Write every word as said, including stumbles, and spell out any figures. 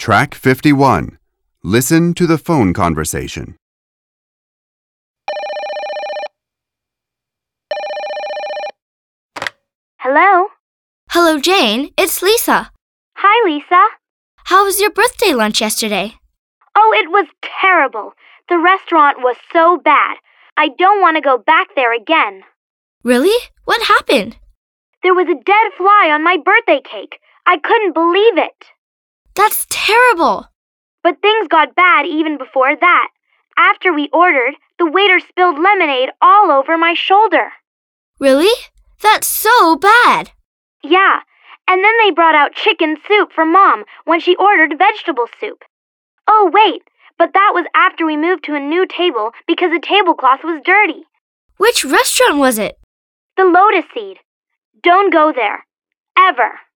Track fifty-one. Listen to the phone conversation. Hello? Hello, Jane. It's Lisa. Hi, Lisa. How was your birthday lunch yesterday? Oh, it was terrible. The restaurant was so bad. I don't want to go back there again. Really? What happened? There was a dead fly on my birthday cake. I couldn't believe it. That's terrible. But things got bad even before that. After we ordered, the waiter spilled lemonade all over my shoulder. Really? That's so bad. Yeah, and then they brought out chicken soup for Mom when she ordered vegetable soup. Oh, wait, but that was after we moved to a new table because the tablecloth was dirty. Which restaurant was it? The Lotus Seed. Don't go there. Ever.